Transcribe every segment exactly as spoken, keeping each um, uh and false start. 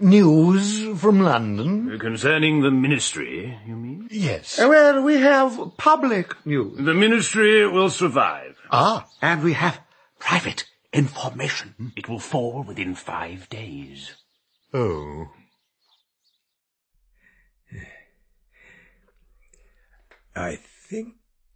news from London. Concerning the ministry, you mean? Yes. Uh, well, we have public news. The ministry will survive. Ah. And we have private information. It will fall within five days. Oh. I think...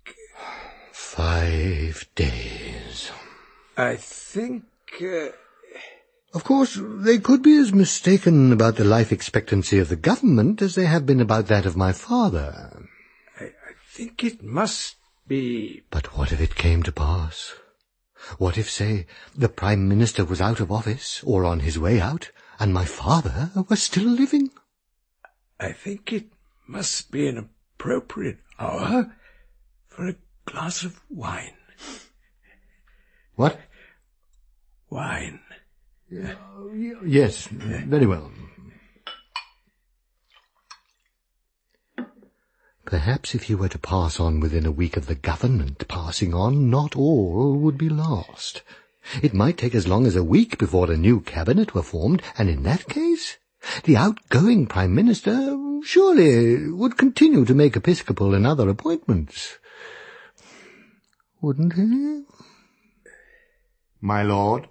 Five days. I think... Uh... Of course, they could be as mistaken about the life expectancy of the government as they have been about that of my father. I, I think it must be... But what if it came to pass? What if, say, the Prime Minister was out of office, or on his way out, and my father was still living? I think it must be an appropriate hour for a glass of wine. What? Wine. Uh, yes, very well. Perhaps if you were to pass on within a week of the government passing on, not all would be lost. It might take as long as a week before a new cabinet were formed, and in that case, the outgoing Prime Minister surely would continue to make episcopal and other appointments. Wouldn't he? My lord?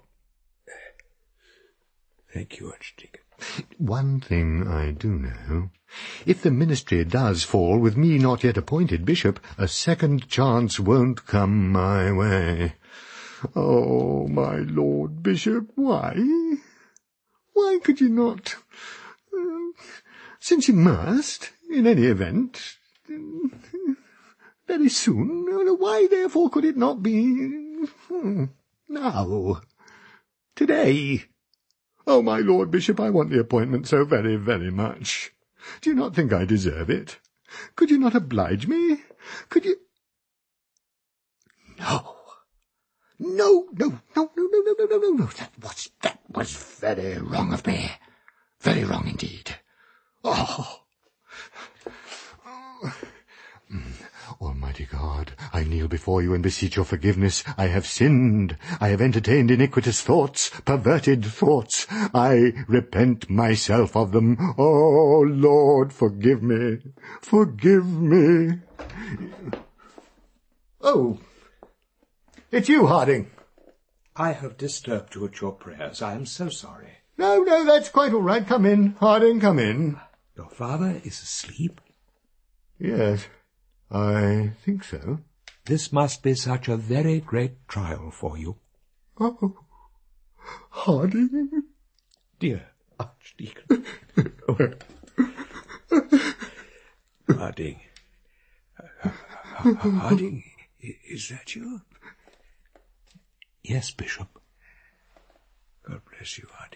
Thank you, Archdeacon. One thing I do know. If the ministry does fall with me not yet appointed bishop, a second chance won't come my way. Oh, my lord bishop, why? Why could you not? Uh, since you must, in any event, uh, very soon, why therefore could it not be uh, now? Today? Oh, my lord bishop, I want the appointment so very, very much. Do you not think I deserve it? Could you not oblige me? Could you... No. No, no, no, no, no, no, no, no, no, no. That was, that was very wrong of me. Very wrong indeed. Oh. Oh. Almighty God, I kneel before you and beseech your forgiveness. I have sinned. I have entertained iniquitous thoughts, perverted thoughts. I repent myself of them. Oh, Lord, forgive me. Forgive me. Oh, it's you, Harding. I have disturbed you at your prayers. I am so sorry. No, no, that's quite all right. Come in, Harding, come in. Your father is asleep? Yes. I think so. This must be such a very great trial for you. Oh, Harding. Dear Archdeacon. Harding. Harding, is that you? Yes, Bishop. God bless you, Harding.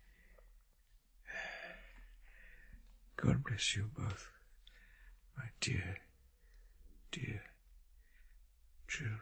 God bless you both, my dear, dear children.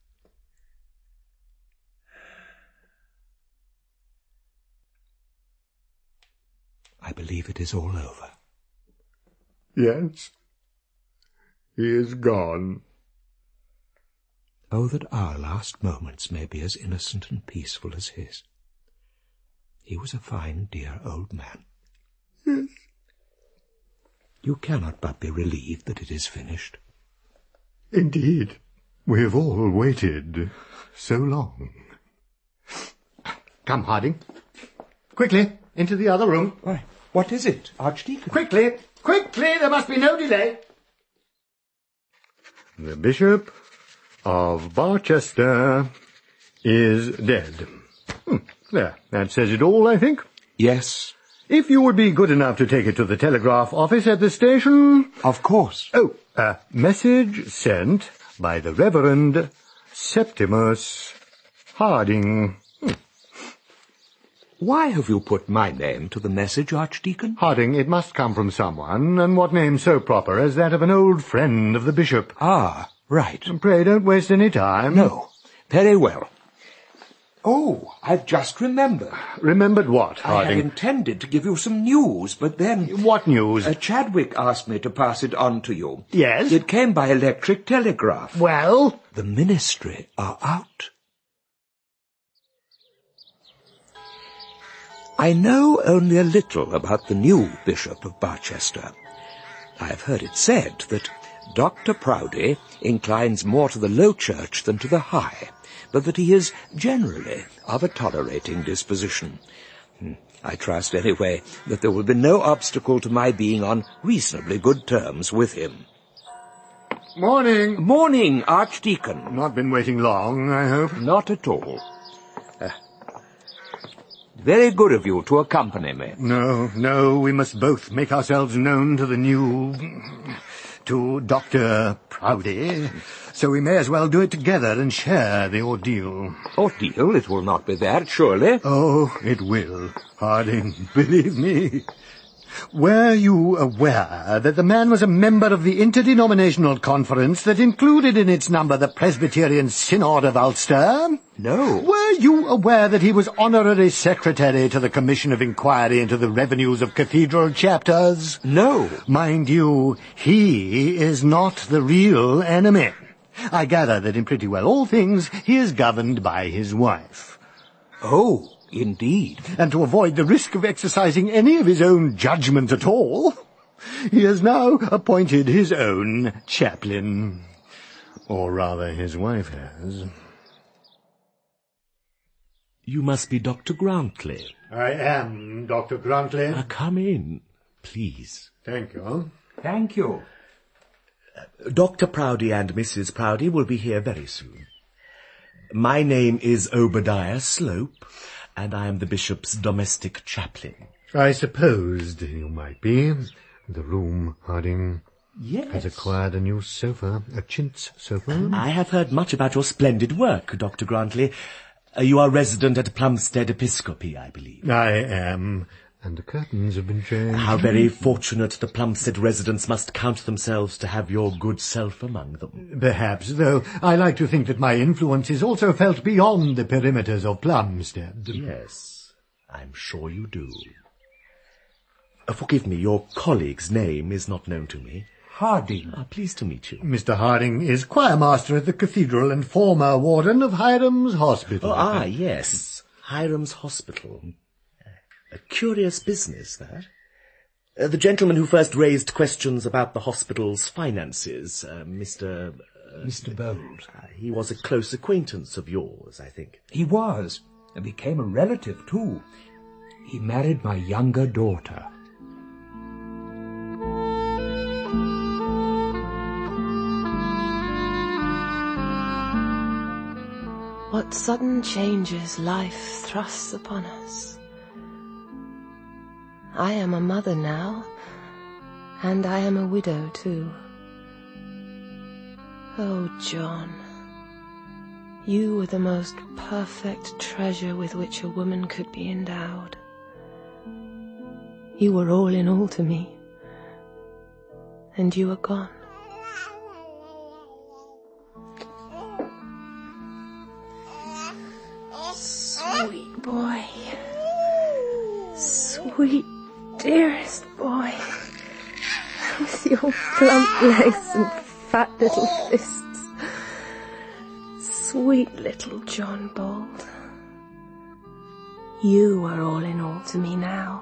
I believe it is all over. Yes. He is gone. Oh, that our last moments may be as innocent and peaceful as his. He was a fine, dear old man. Yes. You cannot but be relieved that it is finished. Indeed. We have all waited so long. Come, Harding. Quickly, into the other room. Why, what is it, Archdeacon? Quickly, quickly, there must be no delay. The Bishop of Barchester is dead. Hmm, there, that says it all, I think. Yes. If you would be good enough to take it to the telegraph office at the station... Of course. Oh, a message sent by the Reverend Septimus Harding. Hmm. Why have you put my name to the message, Archdeacon? Harding, it must come from someone, and what name so proper as that of an old friend of the bishop? Ah, right. Pray don't waste any time. No. Very well. Oh, I've just remembered. Remembered what, Harding? I had intended to give you some news, but then... What news? Uh, Chadwick asked me to pass it on to you. Yes? It came by electric telegraph. Well? The ministry are out. I know only a little about the new Bishop of Barchester. I have heard it said that Doctor Proudie inclines more to the Low Church than to the High, but that he is generally of a tolerating disposition. I trust, anyway, that there will be no obstacle to my being on reasonably good terms with him. Morning. Morning, Archdeacon. Not been waiting long, I hope? Not at all. Uh, very good of you to accompany me. No, no, we must both make ourselves known to the new... to Doctor Proudie, so we may as well do it together and share the ordeal. Ordeal? It will not be that, surely. Oh, it will, Harding, believe me. Were you aware that the man was a member of the interdenominational conference that included in its number the Presbyterian Synod of Ulster? No. Were you aware that he was honorary secretary to the Commission of Inquiry into the Revenues of Cathedral Chapters? No. Mind you, he is not the real enemy. I gather that in pretty well all things he is governed by his wife. Oh, indeed. And to avoid the risk of exercising any of his own judgment at all, he has now appointed his own chaplain. Or rather, his wife has. You must be Doctor Grantley. I am Doctor Grantley. Uh, come in, please. Thank you. Thank you. Uh, Doctor Proudie and Missus Proudie will be here very soon. My name is Obadiah Slope, and I am the Bishop's domestic chaplain. I supposed you might be. The room, Harding, Yes. has acquired a new sofa, a chintz sofa. I have heard much about your splendid work, Doctor Grantley. Uh, you are resident at Plumstead Episcopi, I believe. I am, and the curtains have been changed. How very fortunate the Plumstead residents must count themselves to have your good self among them. Perhaps, though I like to think that my influence is also felt beyond the perimeters of Plumstead. Yes, I'm sure you do. Uh, forgive me, your colleague's name is not known to me. Harding. Ah, pleased to meet you. Mister Harding is choirmaster at the cathedral and former warden of Hiram's Hospital. Oh, ah, yes, Hiram's Hospital. A curious business, that. Uh, the gentleman who first raised questions about the hospital's finances, uh, Mister Uh, Mister Bold. Uh, he was a close acquaintance of yours, I think. He was, and became a relative, too. He married my younger daughter. What sudden changes life thrusts upon us. I am a mother now, and I am a widow too. Oh, John, you were the most perfect treasure with which a woman could be endowed. You were all in all to me, and you are gone. Sweet boy. Sweet, dearest boy. With your plump legs and fat little fists. Sweet little John Bold. You are all in all to me now.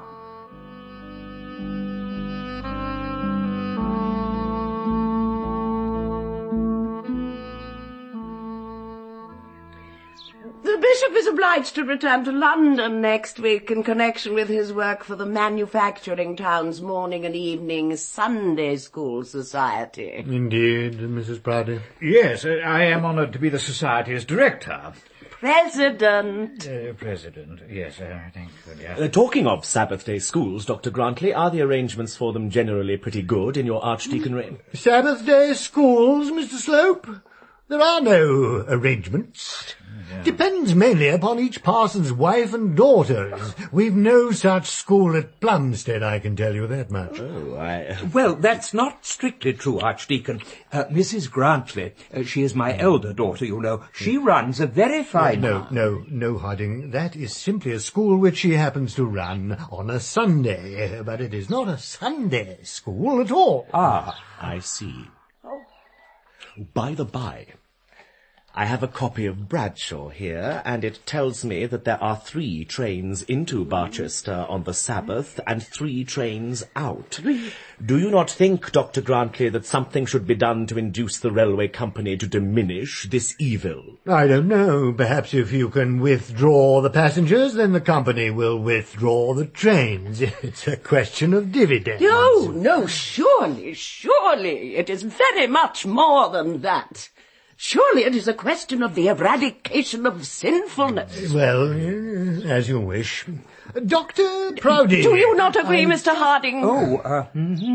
The Bishop is obliged to return to London next week in connection with his work for the Manufacturing Town's Morning and Evening Sunday School Society. Indeed, Missus Proudie. Yes, uh, I am honoured to be the Society's director. President. Uh, President, yes, uh, thank you, yes. Uh, talking of Sabbath day schools, Doctor Grantley, are the arrangements for them generally pretty good in your archdeacon reign? Sabbath day schools, Mister Slope? There are no arrangements. Yeah. Depends mainly upon each parson's wife and daughters. We've no such school at Plumstead, I can tell you that much. Oh, I... Well, that's not strictly true, Archdeacon. Uh, Missus Grantley, uh, she is my elder daughter, you know. She runs a very fine... No, no, no, Harding. That is simply a school which she happens to run on a Sunday. But it is not a Sunday school at all. Ah, I see. By the by, I have a copy of Bradshaw here, and it tells me that there are three trains into Barchester on the Sabbath and three trains out. Do you not think, Doctor Grantley, that something should be done to induce the railway company to diminish this evil? I don't know. Perhaps if you can withdraw the passengers, then the company will withdraw the trains. It's a question of dividends. No, no, surely, surely, it is very much more than that. Surely it is a question of the eradication of sinfulness. Well, uh, as you wish. Doctor Proudy. Do you not agree, I... Mister Harding? Oh, uh...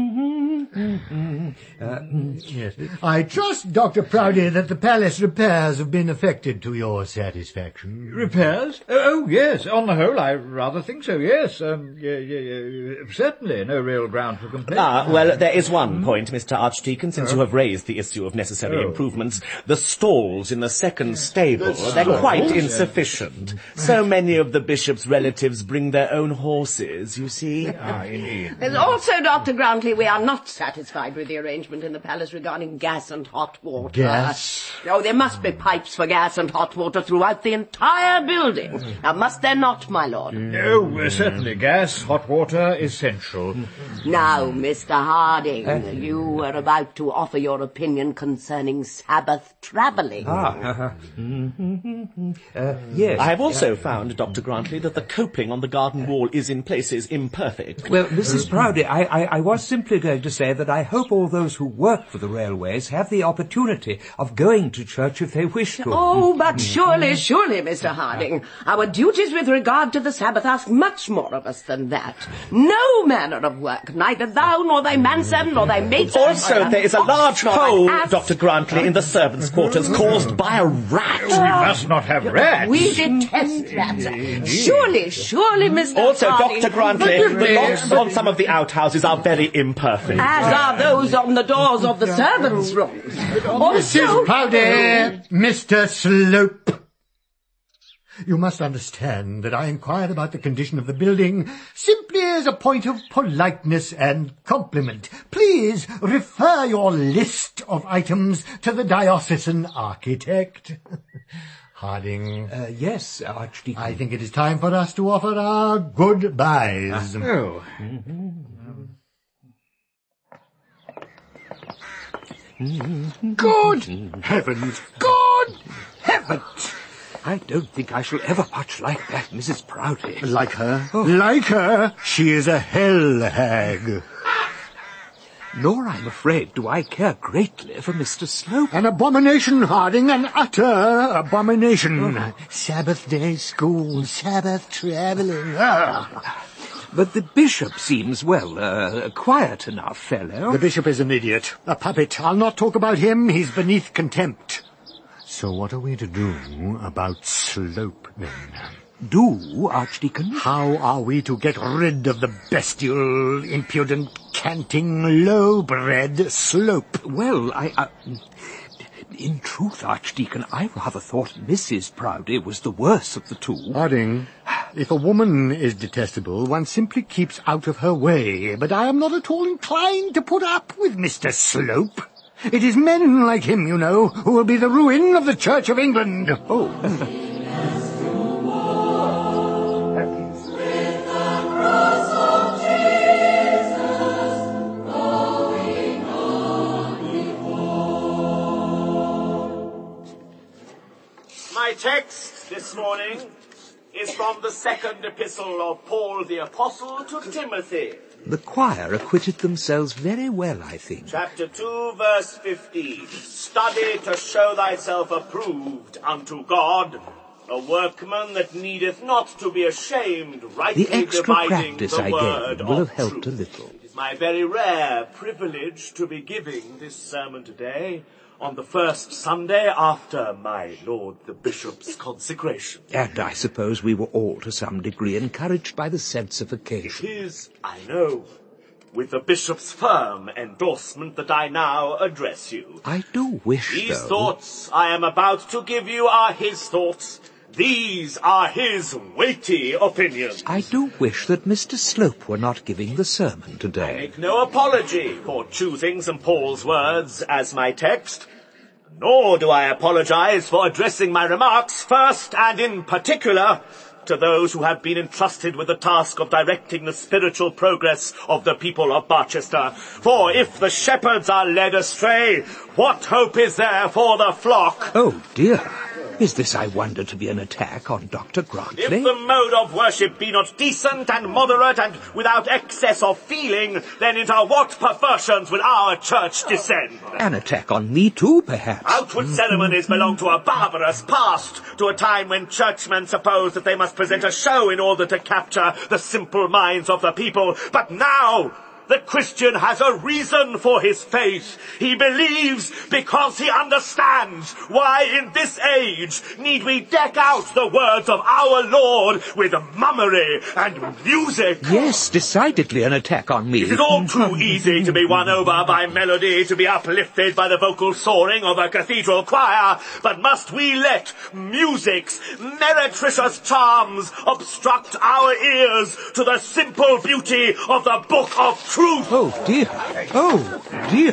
uh yes. I trust, Doctor Proudy, that the palace repairs have been effected to your satisfaction. Repairs? Oh, yes. On the whole, I rather think so, yes. Um, yeah, yeah, yeah. Certainly, no real ground for complaint. Ah, well, there is one point, Mister Archdeacon, since oh. you have raised the issue of necessary oh. improvements. The stalls in the second stable, the they're stalls? quite insufficient. So many of the bishop's relatives bring their own horses, you see. Ah, indeed. There's also, Doctor Grantley, we are not satisfied with the arrangement in the palace regarding gas and hot water. Gas? Oh, there must be pipes for gas and hot water throughout the entire building. Now, must there not, my lord? Oh, uh, certainly. Gas, hot water, essential. Now, Mister Harding, uh, you were about to offer your opinion concerning Sabbath travelling. Ah, uh, mm-hmm. uh, yes. I have also uh, found, Doctor Grantley, that the coping on the garden wall is in places imperfect. Well, Missus Proudy, I, I, I was simply going to say that I hope all those who work for the railways have the opportunity of going to church if they wish to. Oh, but surely, surely, Mister Harding, our duties with regard to the Sabbath ask much more of us than that. No manner of work, neither thou nor thy manservant nor thy maid. Also, there is a large hole, Doctor Grantley, in the servants' quarters caused by a rat. We must not have rats. We detest rats. Surely, surely, Mister Also, Harding, Doctor Grantley, the locks on some of the outhouses are very imperfect. As are those on the doors of the servants' rooms. Also, Missus Proudy, Mister Slope. You must understand that I inquired about the condition of the building simply as a point of politeness and compliment. Please refer your list of items to the diocesan architect. Harding. Uh, yes, Archdeacon. I think it is time for us to offer our goodbyes. Uh, oh. Mm-hmm. Good heavens! Good heavens! I don't think I shall ever much like that Missus Proudy. Like her? Oh. Like her? She is a hell hag. Nor, I'm afraid, do I care greatly for Mister Slope. An abomination, Harding, an utter abomination. Oh. Sabbath day school, Sabbath travelling. Ah. But the bishop seems, well, uh, a quiet enough fellow. The bishop is an idiot, a puppet. I'll not talk about him. He's beneath contempt. So what are we to do about Slope, then? Do, Archdeacon? How are we to get rid of the bestial, impudent, canting, low-bred Slope? Well, I... I in truth, Archdeacon, I rather thought Missus Proudy was the worse of the two. Harding, if a woman is detestable, one simply keeps out of her way. But I am not at all inclined to put up with Mister Slope. It is men like him, you know, who will be the ruin of the Church of England. Oh. My text this morning is from the second epistle of Paul the Apostle to Timothy. The choir acquitted themselves very well, I think. Chapter two, verse fifteen. Study to show thyself approved unto God, a workman that needeth not to be ashamed, rightly the extra dividing practice the I word gave will of have helped truth. a little. It is my very rare privilege to be giving this sermon today, on the first Sunday after my Lord the Bishop's consecration. And I suppose we were all to some degree encouraged by the sense of occasion. It is, I know, with the Bishop's firm endorsement that I now address you. I do wish, These though... thoughts I am about to give you are his thoughts. These are his weighty opinions. I do wish that Mister Slope were not giving the sermon today. I make no apology for choosing Saint Paul's words as my text. Nor do I apologize for addressing my remarks first and in particular to those who have been entrusted with the task of directing the spiritual progress of the people of Barchester. For if the shepherds are led astray, what hope is there for the flock? Oh, dear. Is this, I wonder, to be an attack on Doctor Grantley? If the mode of worship be not decent and moderate and without excess of feeling, then into what perversions will our church descend? An attack on me too, perhaps? Outward ceremonies belong to a barbarous past, to a time when churchmen supposed that they must present a show in order to capture the simple minds of the people. But now the Christian has a reason for his faith. He believes because he understands. Why in this age need we deck out the words of our Lord with mummery and music? Yes, decidedly an attack on me. It is all too easy to be won over by melody, to be uplifted by the vocal soaring of a cathedral choir. But must we let music's meretricious charms obstruct our ears to the simple beauty of the Book of Truth? Oh, dear. Oh, dear.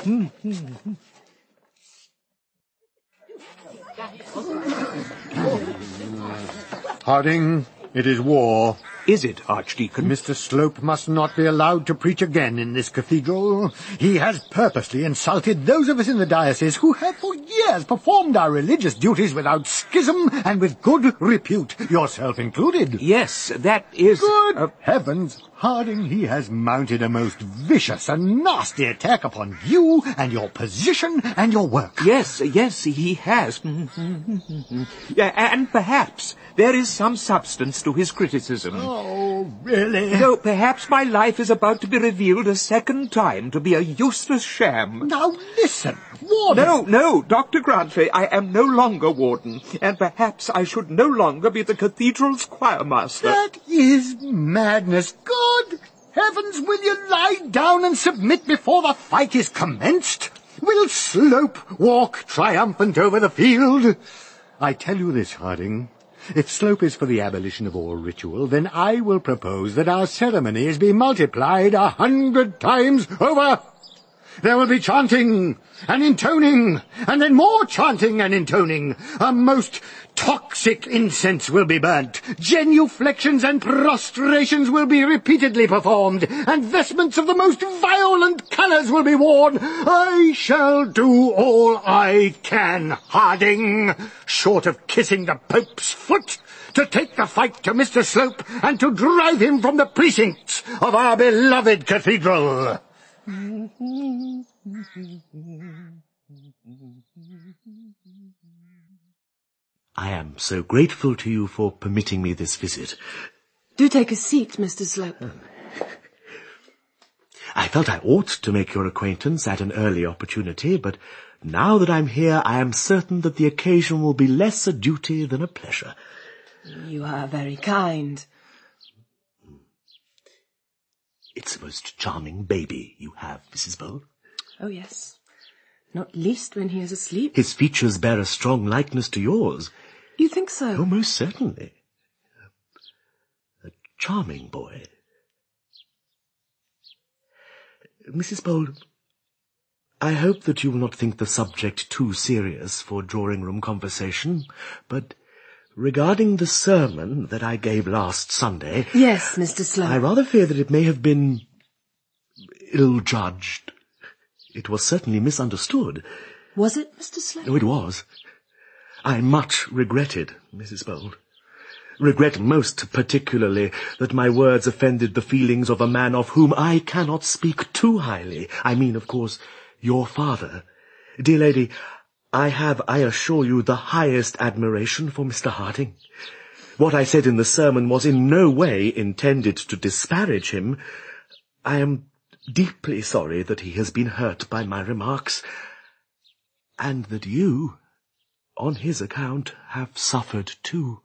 Harding, it is war. Is it, Archdeacon? Mister Slope must not be allowed to preach again in this cathedral. He has purposely insulted those of us in the diocese who have for years performed our religious duties without schism and with good repute, yourself included. Yes, that is... Good uh, heavens, Harding, he has mounted a most vicious and nasty attack upon you and your position and your work. Yes, yes, he has. Yeah, and perhaps there is some substance to his criticism. Oh, really? Though perhaps my life is about to be revealed a second time to be a useless sham. Now listen, Warden. No, no, Doctor Grantley, I am no longer Warden, and perhaps I should no longer be the cathedral's choirmaster. That is madness. Good heavens, will you lie down and submit before the fight is commenced? Will Slope walk triumphant over the field? I tell you this, Harding. If Slope is for the abolition of all ritual, then I will propose that our ceremonies be multiplied a hundred times over. There will be chanting and intoning, and then more chanting and intoning. A most toxic incense will be burnt. Genuflections and prostrations will be repeatedly performed, and vestments of the most violent colours will be worn. I shall do all I can, Harding, short of kissing the Pope's foot, to take the fight to Mister Slope and to drive him from the precincts of our beloved cathedral. I am so grateful to you for permitting me this visit. Do take a seat, Mister Slope. I felt I ought to make your acquaintance at an early opportunity, but now that I'm here, I am certain that the occasion will be less a duty than a pleasure. You are very kind. It's a most charming baby you have, Missus Bold. Oh, yes. Not least when he is asleep. His features bear a strong likeness to yours. You think so? Oh, most certainly. A, a charming boy. Missus Bold, I hope that you will not think the subject too serious for drawing-room conversation, but regarding the sermon that I gave last Sunday... Yes, Mister Slope. I rather fear that it may have been ill-judged. It was certainly misunderstood. Was it, Mister Slope? Oh, it was. I much regret it, Missus Bold. Regret most particularly that my words offended the feelings of a man of whom I cannot speak too highly. I mean, of course, your father. Dear lady, I have, I assure you, the highest admiration for Mister Harding. What I said in the sermon was in no way intended to disparage him. I am deeply sorry that he has been hurt by my remarks, and that you, on his account, have suffered too.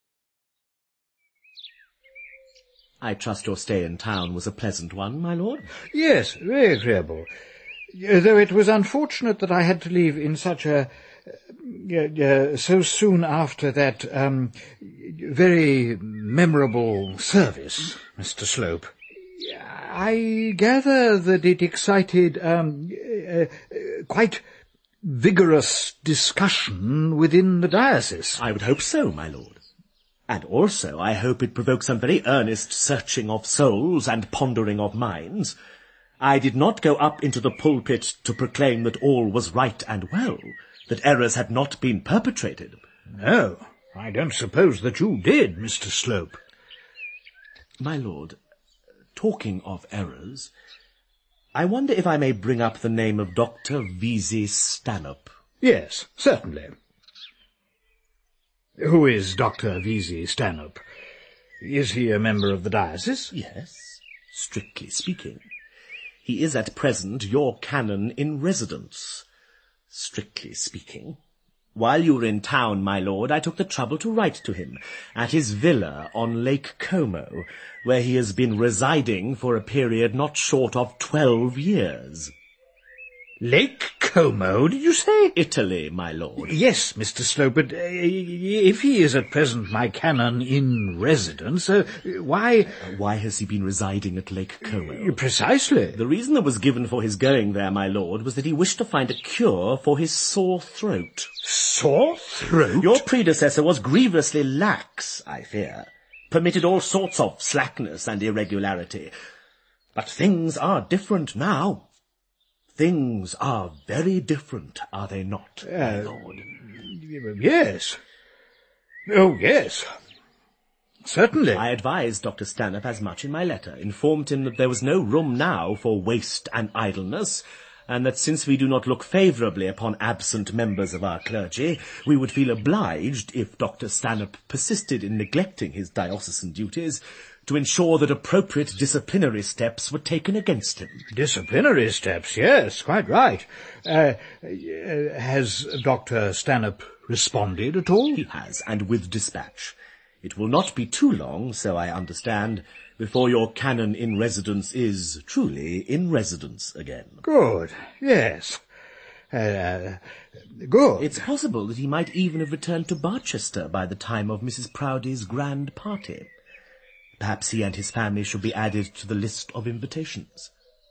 I trust your stay in town was a pleasant one, my lord? Yes, very agreeable. Though it was unfortunate that I had to leave in such a... Uh, uh, so soon after that um, very memorable service, Mister Slope. I gather that it excited um, uh, uh, quite vigorous discussion within the diocese. I would hope so, my lord. And also I hope it provokes some very earnest searching of souls and pondering of minds. I did not go up into the pulpit to proclaim that all was right and well, that errors had not been perpetrated. No, I don't suppose that you did, Mister Slope. My lord, talking of errors, I wonder if I may bring up the name of Doctor Vesey Stanhope. Yes, certainly. Who is Doctor Vesey Stanhope? Is he a member of the diocese? Yes, strictly speaking. He is at present your canon in residence, strictly speaking. While you were in town, my lord, I took the trouble to write to him at his villa on Lake Como, where he has been residing for a period not short of twelve years. Lake Como, did you say? Italy, my lord. Yes, Mister Slope, but uh, if he is at present my canon in residence, uh, why... Why has he been residing at Lake Como? Precisely. The reason that was given for his going there, my lord, was that he wished to find a cure for his sore throat. Sore throat? Your predecessor was grievously lax, I fear, permitted all sorts of slackness and irregularity. But things are different now. Things are very different, are they not, uh, my lord? Yes. Oh, yes. Certainly. I advised Doctor Stanhope as much in my letter, informed him that there was no room now for waste and idleness, and that since we do not look favourably upon absent members of our clergy, we would feel obliged, if Doctor Stanhope persisted in neglecting his diocesan duties, to ensure that appropriate disciplinary steps were taken against him. Disciplinary steps, yes, quite right. Uh, uh, has Doctor Stanhope responded at all? He has, and with dispatch. It will not be too long, so I understand, before your canon in residence is truly in residence again. Good, yes. Uh, good. It's possible that he might even have returned to Barchester by the time of Missus Proudie's grand party. Perhaps he and his family should be added to the list of invitations.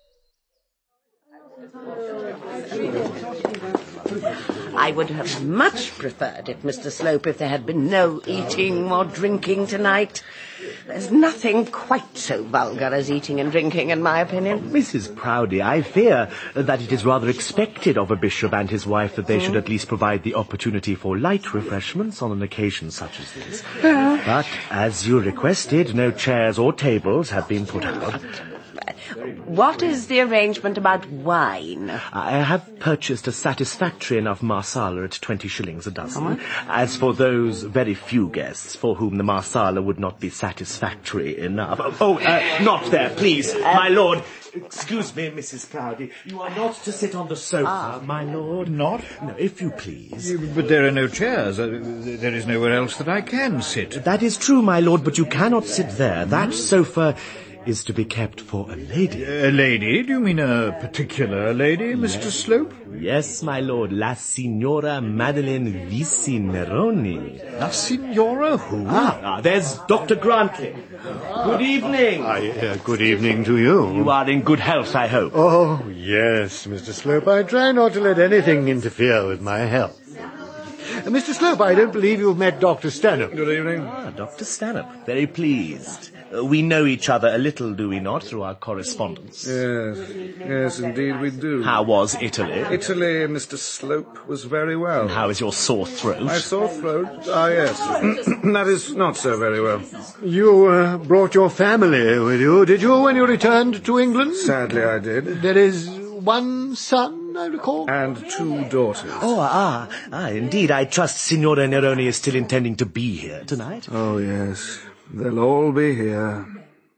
I would have much preferred it, Mister Slope, if there had been no eating or drinking tonight. There's nothing quite so vulgar as eating and drinking, in my opinion. Missus Proudie, I fear that it is rather expected of a bishop and his wife that they should at least provide the opportunity for light refreshments on an occasion such as this. But, as you requested, no chairs or tables have been put out. What is the arrangement about wine? I have purchased a satisfactory enough marsala at twenty shillings a dozen. As for those very few guests for whom the marsala would not be satisfactory enough... Oh, uh, not there, please, uh, my lord. Excuse me, Missus Proudie. You are not to sit on the sofa, ah. my lord. Not? No, if you please. But there are no chairs. Uh, there is nowhere else that I can sit. That is true, my lord, but you cannot sit there. That sofa is to be kept for a lady. A lady? Do you mean a particular lady, Mister Slope? Yes, my lord, La Signora Madeline Vesey Neroni. La Signora who? Ah, ah there's Doctor Grantley. Good evening. I, uh, good evening to you. You are in good health, I hope. Oh, yes, Mister Slope. I try not to let anything interfere with my health. Uh, Mister Slope, I don't believe you've met Doctor Stanhope. Good evening. Ah, Doctor Stanhope. Very pleased. Uh, we know each other a little, do we not, through our correspondence? Yes, yes, indeed we do. How was Italy? Italy, Mister Slope, was very well. And how is your sore throat? My sore throat? Ah, yes. That is not so very well. You uh, brought your family with you, did you, when you returned to England? Sadly, I did. There is one son, I recall? And two daughters. Oh, ah, ah, indeed. I trust Signora Neroni is still intending to be here tonight. Oh, yes. They'll all be here.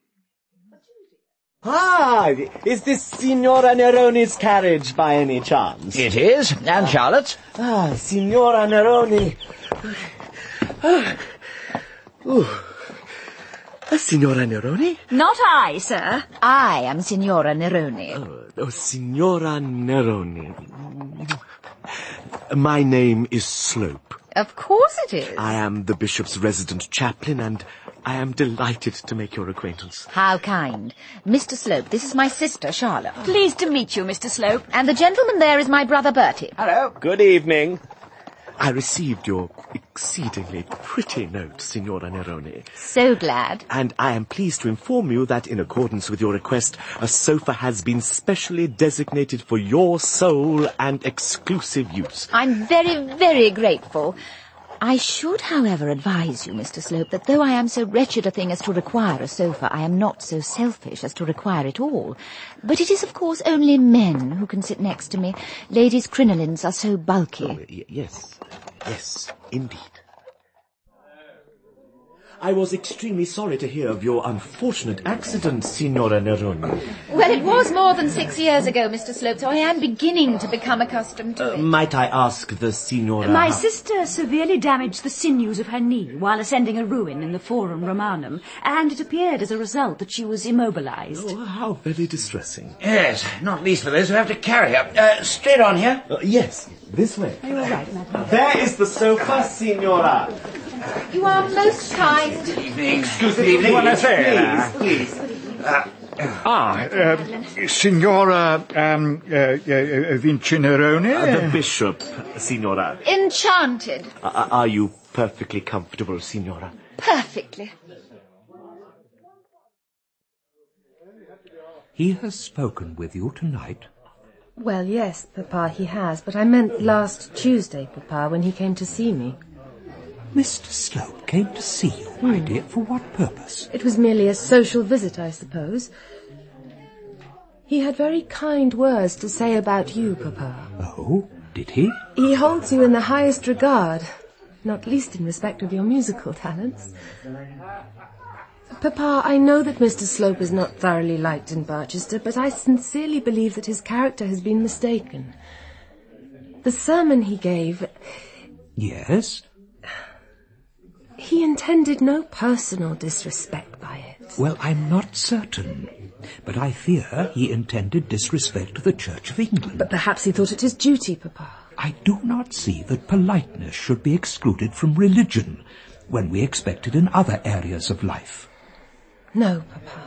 Ah, is this Signora Neroni's carriage by any chance? It is, and Charlotte. Ah, Signora Neroni. Ah. Oh. Uh, Signora Neroni? Not I, sir. I am Signora Neroni. Oh, oh, Signora Neroni. My name is Slope. Of course it is. I am the bishop's resident chaplain, and I am delighted to make your acquaintance. How kind. Mister Slope, this is my sister, Charlotte. Pleased to meet you, Mister Slope. And the gentleman there is my brother, Bertie. Hello. Good evening. I received your exceedingly pretty note, Signora Nerone. So glad. And I am pleased to inform you that, in accordance with your request, a sofa has been specially designated for your sole and exclusive use. I'm very, very grateful. I should, however, advise you, Mister Slope, that though I am so wretched a thing as to require a sofa, I am not so selfish as to require it all. But it is, of course, only men who can sit next to me. Ladies' crinolines are so bulky. Oh, y- yes, yes, indeed. I was extremely sorry to hear of your unfortunate accident, Signora Nerone. Well, it was more than six years ago, Mister Slope, so I am beginning to become accustomed to Uh, it. might I ask the Signora... My how- sister severely damaged the sinews of her knee while ascending a ruin in the Forum Romanum, and it appeared as a result that she was immobilized. Oh, how very distressing. Yes, not least for those who have to carry her. Uh, straight on here. Uh, yes, this way. Are you all right, madam? There is the sofa, Signora. You are most kind. Evening. Excuse me, Evening. buonasera. Please, please. Uh, Ah, uh, Signora um, uh, uh, Vinci-Nerone? Uh, the bishop, Signora. Enchanted. Uh, are you perfectly comfortable, Signora? Perfectly. He has spoken with you tonight? Well, yes, Papa, he has, but I meant last Tuesday, Papa, when he came to see me. Mister Slope came to see you, my dear. For what purpose? It was merely a social visit, I suppose. He had very kind words to say about you, Papa. Oh, did he? He holds you in the highest regard, not least in respect of your musical talents. Papa, I know that Mister Slope is not thoroughly liked in Barchester, but I sincerely believe that his character has been mistaken. The sermon he gave... Yes? He intended no personal disrespect by it. Well, I'm not certain. But I fear he intended disrespect to the Church of England. But perhaps he thought it his duty, Papa. I do not see that politeness should be excluded from religion when we expect it in other areas of life. No, Papa.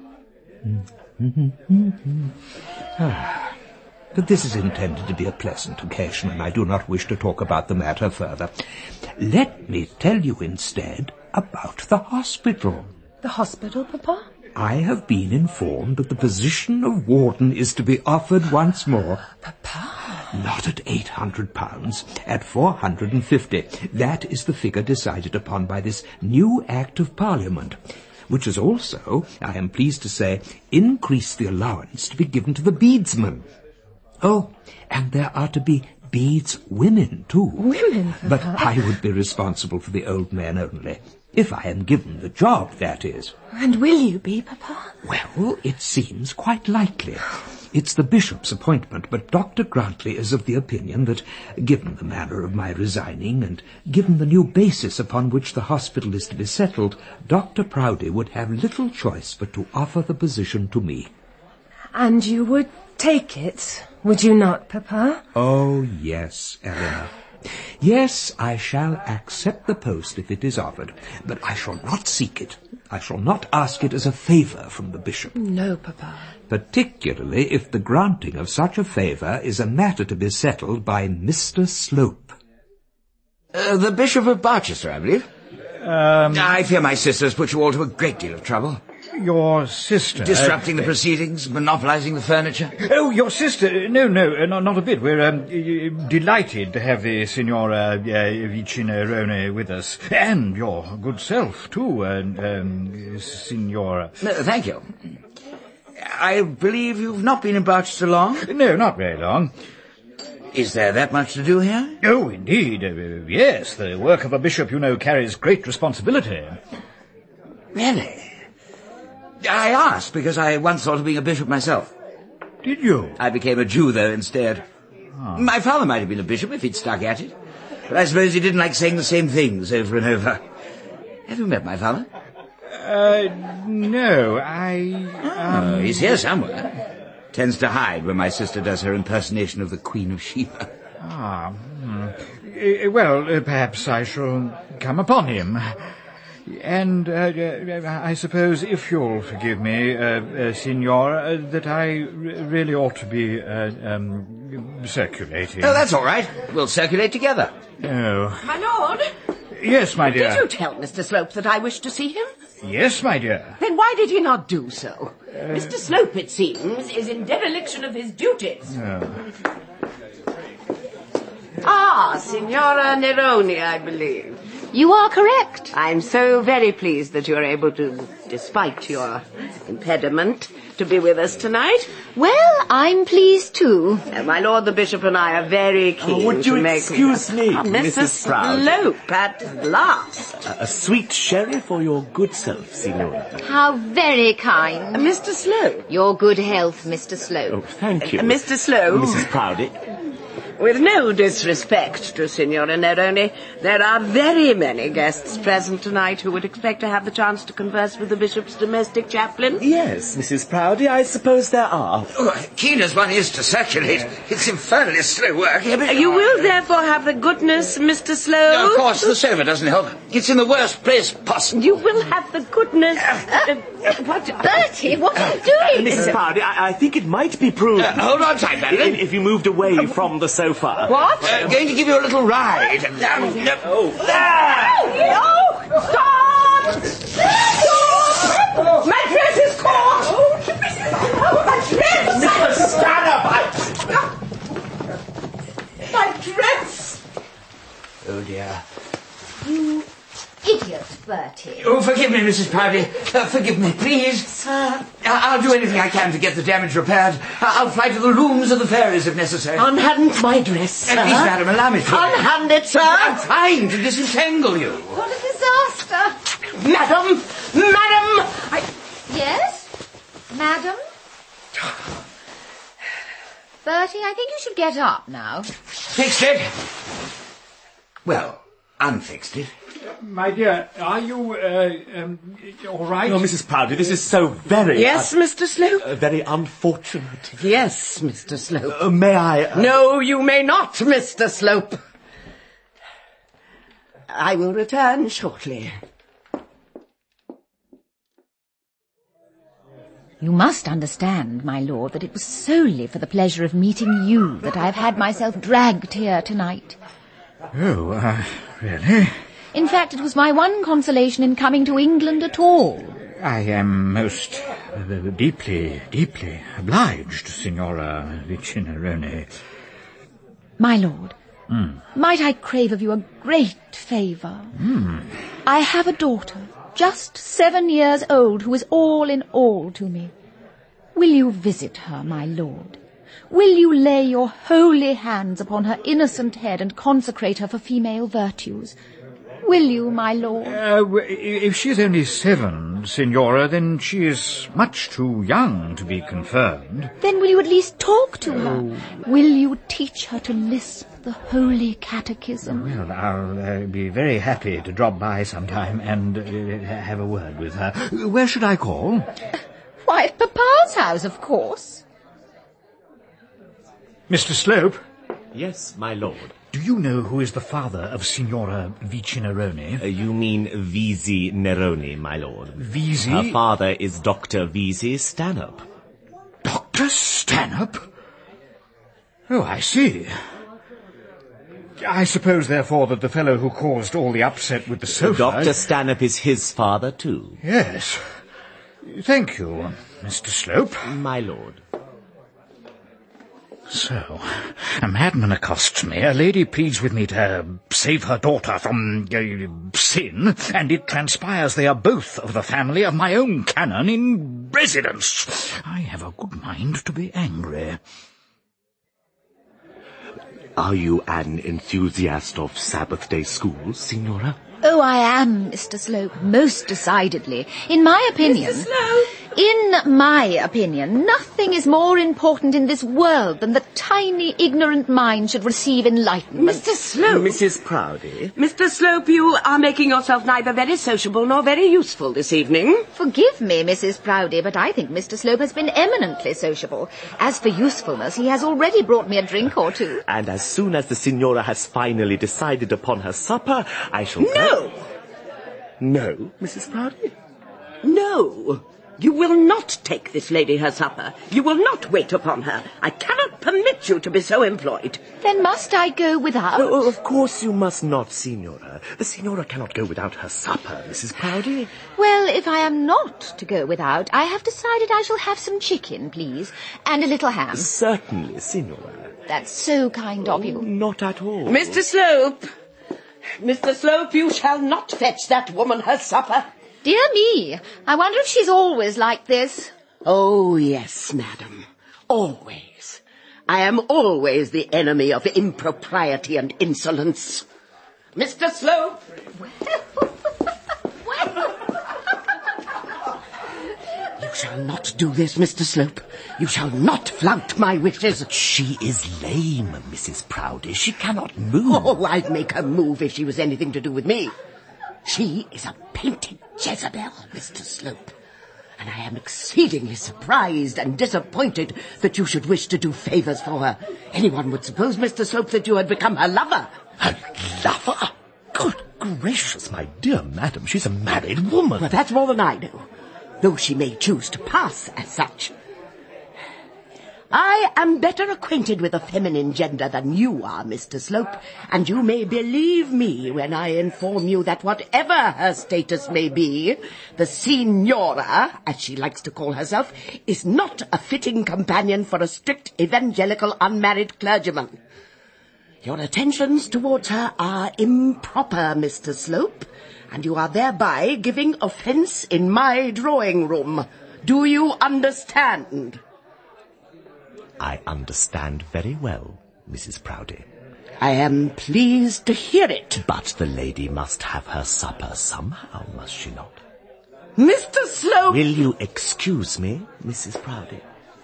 ah. But this is intended to be a pleasant occasion, and I do not wish to talk about the matter further. Let me tell you instead about the hospital. The hospital, Papa? I have been informed that the position of warden is to be offered once more. Papa? Not at eight hundred pounds, at four hundred and fifty. That is the figure decided upon by this new Act of Parliament, which has also, I am pleased to say, increased the allowance to be given to the beadsmen. Oh, and there are to be beads women, too. Women, Papa? But I would be responsible for the old men only. If I am given the job, that is. And will you be, Papa? Well, it seems quite likely. It's the bishop's appointment, but Doctor Grantley is of the opinion that, given the manner of my resigning, and given the new basis upon which the hospital is to be settled, Doctor Proudie would have little choice but to offer the position to me. And you would take it, would you not, Papa? Oh, yes, Eleanor. Yes, I shall accept the post if it is offered, but I shall not seek it. I shall not ask it as a favour from the bishop. No, Papa. Particularly if the granting of such a favour is a matter to be settled by Mister Slope. Uh, the Bishop of Barchester, I believe. Um, I fear my sister has put you all to a great deal of trouble. Your sister... Disrupting uh, the proceedings, monopolising the furniture. Oh, your sister... No, no, uh, not, not a bit. We're um, uh, delighted to have the Signora uh, Vinci-Nerone with us. And your good self, too, uh, um, Signora. No, thank you. I believe you've not been in Barchester long? No, not very long. Is there that much to do here? Oh, indeed. Uh, yes, the work of a bishop, you know, carries great responsibility. Really? I asked because I once thought of being a bishop myself. Did you? I became a Jew, though, instead. Oh. My father might have been a bishop if he'd stuck at it. But I suppose he didn't like saying the same things over and over. Have you met my father? Uh, no, I... Um... Oh, he's here somewhere. Tends to hide when my sister does her impersonation of the Queen of Sheba. Ah, hmm. uh, well, uh, perhaps I shall come upon him. And uh, uh, I suppose, if you'll forgive me, uh, uh, Signor, uh, that I r- really ought to be uh, um, circulating. Oh, that's all right. We'll circulate together. Oh. My lord? Yes, my dear. Did you tell Mister Slope that I wished to see him? Yes, my dear. Then why did he not do so? Uh, Mister Slope, it seems, is in dereliction of his duties. Oh. Ah, Signora Neroni, I believe. You are correct. I'm so very pleased that you're able to, despite your impediment, to be with us tonight. Well, I'm pleased too. Uh, my lord, the bishop and I are very keen Oh, would you to make... excuse me, uh, Missus Missus Proud? Slope, at last. A, a sweet sherry for your good self, Signora. How very kind. Uh, Mister Slope. Your good health, Mister Slope. Oh, thank you. Uh, Mister Slope. Missus Proudy. With no disrespect to Signora Neroni, there are very many guests present tonight who would expect to have the chance to converse with the bishop's domestic chaplain. Yes, Missus Proudy, I suppose there are. Oh, keen as one is to circulate, it's infernally slow work. You will therefore have the goodness, Mister Slope. Of course, the sofa doesn't help. It's in the worst place possible. You will have the goodness... Uh, uh, what? Bertie, what are you doing? Uh, Missus Proudy, I, I think it might be prudent. Uh, hold on tight, Madeline. If, if you moved away from the sofa. What? Uh, going to give you a little ride. Um, Oh. No! Stop! My dress is caught! Oh, my dress! Mister Stanhope, I... My dress! Oh, dear. You idiot, Bertie. Oh, forgive me, Missus Proudy. Uh, forgive me, please. Sir. I'll do anything I can to get the damage repaired. I'll fly to the looms of the fairies if necessary. Unhand my dress, sir. Uh, please, madam, allow me to... Unhand it, sir. I'm trying to disentangle you. What a disaster. Madam! Madam! I... Yes? Madam? Bertie, I think you should get up now. Fixed it. Well, unfixed it. My dear, are you, uh, um, all right? Oh, Missus Proudy, this is so very... Yes, uh, Mister Slope? uh, very unfortunate. Yes, Mister Slope. Uh, may I... Uh... No, you may not, Mister Slope. I will return shortly. You must understand, my lord, that it was solely for the pleasure of meeting you that I have had myself dragged here tonight. Oh, uh, really? In fact, it was my one consolation in coming to England at all. I am most uh, deeply, deeply obliged, Signora Vicinarone. My lord, Mm. might I crave of you a great favour? Mm. I have a daughter, just seven years old, who is all in all to me. Will you visit her, my lord? Will you lay your holy hands upon her innocent head and consecrate her for female virtues? Will you, my lord? Uh, if she is only seven, Signora, then she is much too young to be confirmed. Then will you at least talk to her? Will you teach her to lisp the Holy Catechism? Well, I'll uh, be very happy to drop by sometime and uh, have a word with her. Where should I call? Why, at Papa's house, of course. Mister Slope? Yes, my lord. Do you know who is the father of Signora Vicinarone? Uh, you mean Vesey Neroni, my lord. Vesey? Her father is Doctor Vesey Stanhope. Doctor Stanhope? Oh, I see. I suppose, therefore, that the fellow who caused all the upset with the sofa... Doctor Stanhope is his father, too. Yes. Thank you, Mister Slope. My lord. So, a madman accosts me, a lady pleads with me to save her daughter from uh, sin, and it transpires they are both of the family of my own canon in residence. I have a good mind to be angry. Are you an enthusiast of Sabbath day schools, Signora? Oh, I am, Mister Slope, most decidedly. In my opinion... Mister Slope? In my opinion, nothing is more important in this world than that tiny, ignorant mind should receive enlightenment. Mister Slope? Missus Proudy? Mister Slope, you are making yourself neither very sociable nor very useful this evening. Forgive me, Missus Proudy, but I think Mister Slope has been eminently sociable. As for usefulness, he has already brought me a drink or two. And as soon as the Signora has finally decided upon her supper, I shall... No! No, Missus Proudie? No. You will not take this lady her supper. You will not wait upon her. I cannot permit you to be so employed. Then must I go without? Oh, of course you must not, Signora. The Signora cannot go without her supper, Missus Proudie. Well, if I am not to go without, I have decided I shall have some chicken, please, and a little ham. Certainly, Signora. That's so kind of you. Oh, not at all. Mister Slope! Mister Slope, you shall not fetch that woman her supper. Dear me, I wonder if she's always like this. Oh, yes, madam. Always. I am always the enemy of impropriety and insolence. Mister Slope! You shall not do this, Mister Slope. You shall not flout my wishes. She is lame, Missus Proudie. She cannot move. Oh, I'd make her move if she was anything to do with me. She is a painted Jezebel, Mister Slope, and I am exceedingly surprised and disappointed that you should wish to do favours for her. Anyone would suppose, Mister Slope, that you had become her lover. Her lover? Good gracious, my dear madam, she's a married woman. Well, that's more than I know, though she may choose to pass as such. I am better acquainted with the feminine gender than you are, Mister Slope, and you may believe me when I inform you that whatever her status may be, the Signora, as she likes to call herself, is not a fitting companion for a strict evangelical unmarried clergyman. Your attentions towards her are improper, Mister Slope, and you are thereby giving offence in my drawing room. Do you understand? I understand very well, Missus Proudie. I am pleased to hear it. But the lady must have her supper somehow, must she not? Mister Slope! Will you excuse me, Missus Proudie?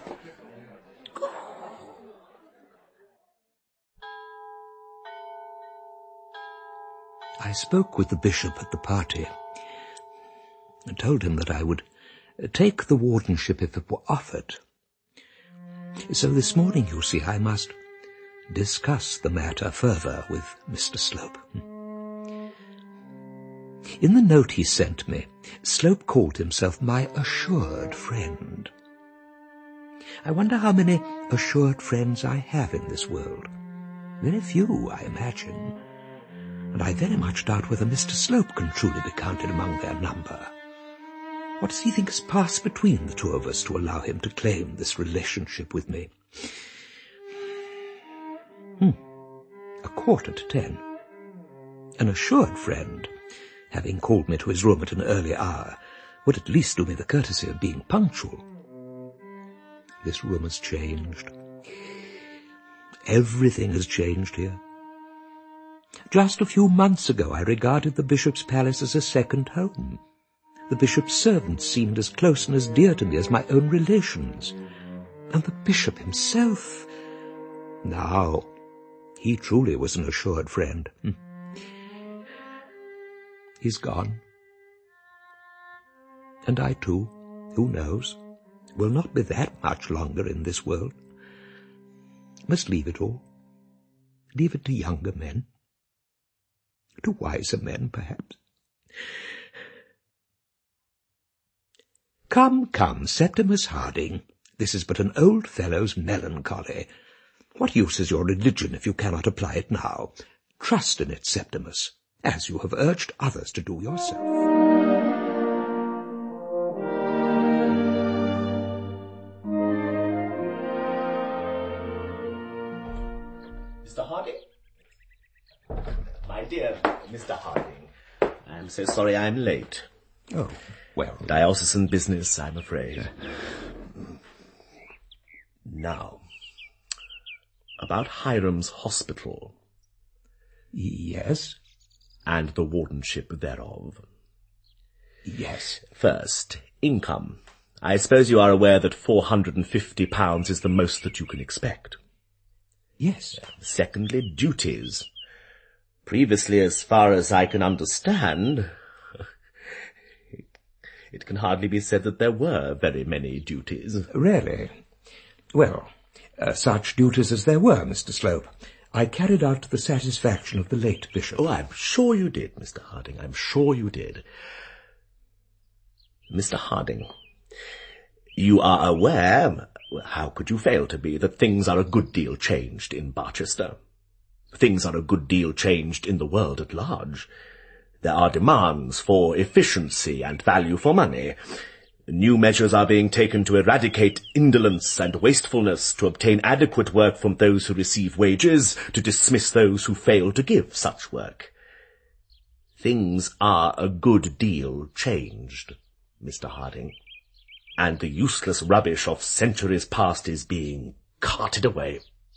I spoke with the bishop at the party and told him that I would take the wardenship if it were offered. So this morning, you see, I must discuss the matter further with Mister Slope. In the note he sent me, Slope called himself my assured friend. I wonder how many assured friends I have in this world. Very few, I imagine. And I very much doubt whether Mister Slope can truly be counted among their number. What does he think has passed between the two of us to allow him to claim this relationship with me? Hmm. A quarter to ten. An assured friend, having called me to his room at an early hour, would at least do me the courtesy of being punctual. This room has changed. Everything has changed here. Just a few months ago I regarded the bishop's palace as a second home. The bishop's servants seemed as close and as dear to me as my own relations. And the bishop himself... Now, he truly was an assured friend. Hm. He's gone. And I too, who knows, will not be that much longer in this world. Must leave it all. Leave it to younger men. To wiser men, perhaps. Come, come, Septimus Harding, this is but an old fellow's melancholy. What use is your religion if you cannot apply it now? Trust in it, Septimus, as you have urged others to do yourself. Mister Harding? My dear Mister Harding, I am so sorry I am late. Oh, well. Diocesan business, I'm afraid. Now, about Hiram's Hospital. Yes? And the wardenship thereof. Yes. First, income. I suppose you are aware that four hundred and fifty pounds is the most that you can expect. Yes. Secondly, duties. Previously, as far as I can understand, it, it can hardly be said that there were very many duties. Really? Well, uh, such duties as there were, Mister Slope, I carried out to the satisfaction of the late bishop. Oh, I'm sure you did, Mister Harding. I'm sure you did. Mister Harding, you are aware, how could you fail to be, that things are a good deal changed in Barchester. Things are a good deal changed in the world at large. There are demands for efficiency and value for money. New measures are being taken to eradicate indolence and wastefulness, to obtain adequate work from those who receive wages, to dismiss those who fail to give such work. Things are a good deal changed, Mister Harding, and the useless rubbish of centuries past is being carted away.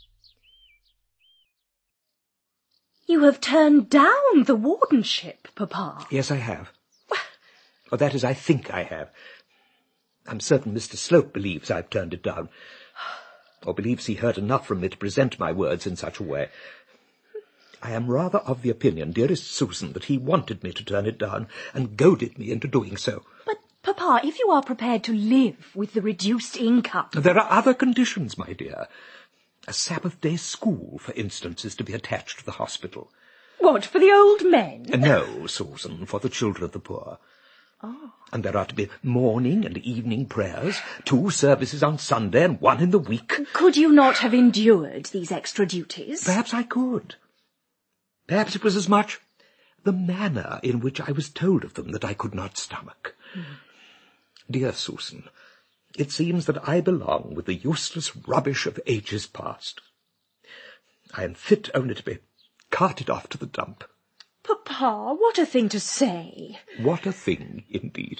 You have turned down the wardenship, Papa. Yes, I have. Or that is, I think I have. I'm certain Mister Slope believes I've turned it down, or believes he heard enough from me to present my words in such a way. I am rather of the opinion, dearest Susan, that he wanted me to turn it down, and goaded me into doing so. But, Papa, if you are prepared to live with the reduced income... There are other conditions, my dear. A Sabbath-day school, for instance, is to be attached to the hospital. What, for the old men? No, Susan, for the children of the poor. Oh. And there are to be morning and evening prayers, two services on Sunday and one in the week. Could you not have endured these extra duties? Perhaps I could. Perhaps it was as much the manner in which I was told of them that I could not stomach. Mm. Dear Susan, it seems that I belong with the useless rubbish of ages past. I am fit only to be carted off to the dump. Papa, what a thing to say. What a thing, indeed.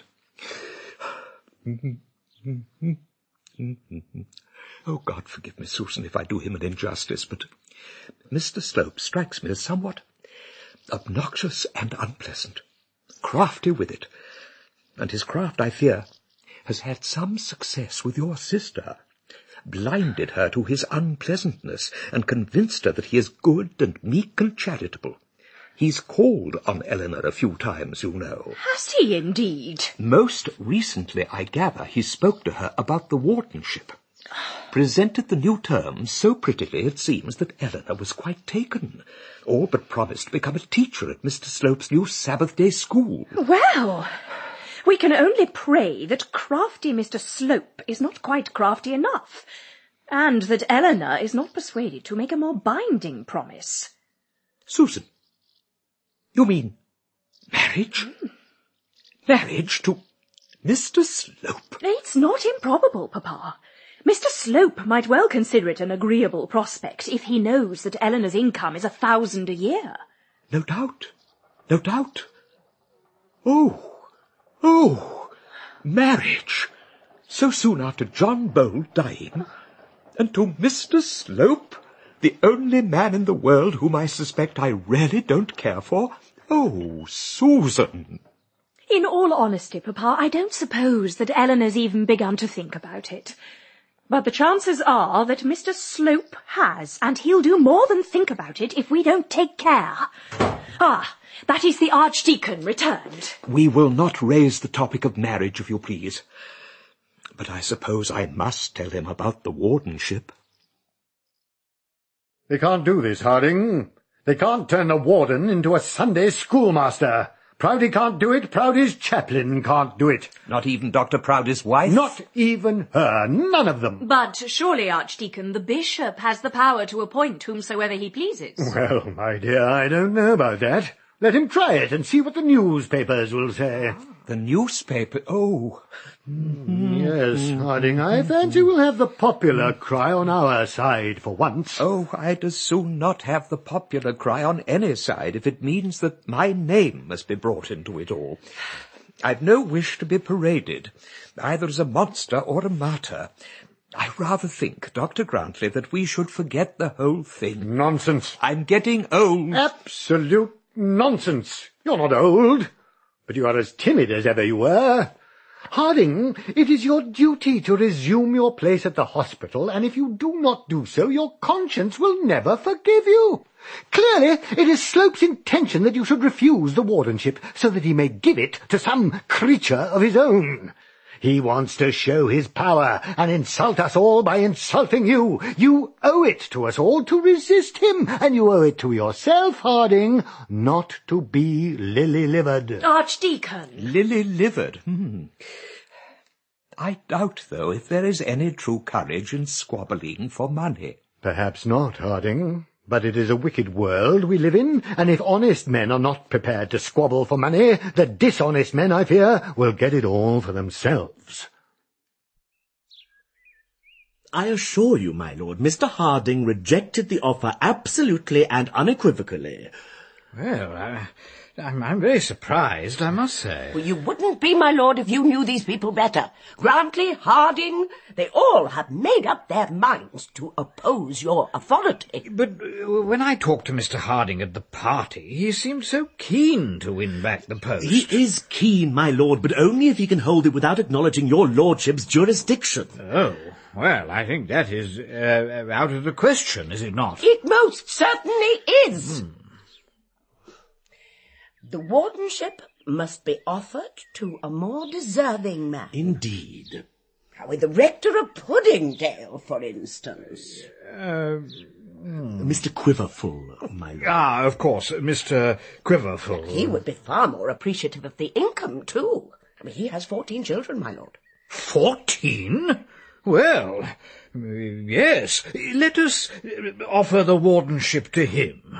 Oh, God forgive me, Susan, if I do him an injustice, but Mister Slope strikes me as somewhat obnoxious and unpleasant, crafty with it, and his craft, I fear, has had some success with your sister, blinded her to his unpleasantness, and convinced her that he is good and meek and charitable. He's called on Eleanor a few times, you know. Has he indeed? Most recently, I gather, he spoke to her about the wardenship. Presented the new terms so prettily, it seems, that Eleanor was quite taken, all but promised to become a teacher at Mister Slope's new Sabbath-day school. Well, we can only pray that crafty Mister Slope is not quite crafty enough, and that Eleanor is not persuaded to make a more binding promise. Susan, you mean marriage? Mm. Marriage to Mister Slope? It's not improbable, Papa. Mister Slope might well consider it an agreeable prospect if he knows that Eleanor's income is a thousand a year. No doubt, no doubt. Oh, oh, marriage, so soon after John Bold dying, and to Mister Slope, the only man in the world whom I suspect I really don't care for. Oh, Susan. In all honesty, Papa, I don't suppose that Eleanor's even begun to think about it. But the chances are that Mister Slope has, and he'll do more than think about it if we don't take care. Ah, that is the Archdeacon returned. We will not raise the topic of marriage, if you please. But I suppose I must tell him about the wardenship. They can't do this, Harding. They can't turn a warden into a Sunday schoolmaster. Proudie can't do it. Proudie's chaplain can't do it. Not even Doctor Proudie's wife? Not even her. None of them. But surely, Archdeacon, the bishop has the power to appoint whomsoever he pleases. Well, my dear, I don't know about that. Let him try it and see what the newspapers will say. The newspaper? Oh. Mm, yes, Harding, I fancy we'll have the popular cry on our side for once. Oh, I'd as soon not have the popular cry on any side if it means that my name must be brought into it all. I've no wish to be paraded, either as a monster or a martyr. I rather think, Doctor Grantley, that we should forget the whole thing. Nonsense. I'm getting old. Absolute nonsense. You're not old, but you are as timid as ever you were. Harding, it is your duty to resume your place at the hospital, and if you do not do so, your conscience will never forgive you. Clearly, it is Slope's intention that you should refuse the wardenship, so that he may give it to some creature of his own. He wants to show his power and insult us all by insulting you. You owe it to us all to resist him, and you owe it to yourself, Harding, not to be lily-livered. Archdeacon! Lily-livered? Hmm. I doubt, though, if there is any true courage in squabbling for money. Perhaps not, Harding. But it is a wicked world we live in, and if honest men are not prepared to squabble for money, the dishonest men, I fear, will get it all for themselves. I assure you, my lord, Mister Harding rejected the offer absolutely and unequivocally. Well, I, I'm, I'm very surprised, I must say. Well, you wouldn't be, my lord, if you knew these people better. Grantley, Harding, they all have made up their minds to oppose your authority. But uh, when I talked to Mister Harding at the party, he seemed so keen to win back the post. He is keen, my lord, but only if he can hold it without acknowledging your lordship's jurisdiction. Oh, well, I think that is uh, out of the question, is it not? It most certainly is. Hmm. The wardenship must be offered to a more deserving man. Indeed. With the rector of Puddingdale, for instance. Uh, hmm. Mister Quiverful, my lord. Ah, of course, Mister Quiverful. He would be far more appreciative of the income, too. I mean, he has fourteen children, my lord. Fourteen? Well, yes. Let us offer the wardenship to him.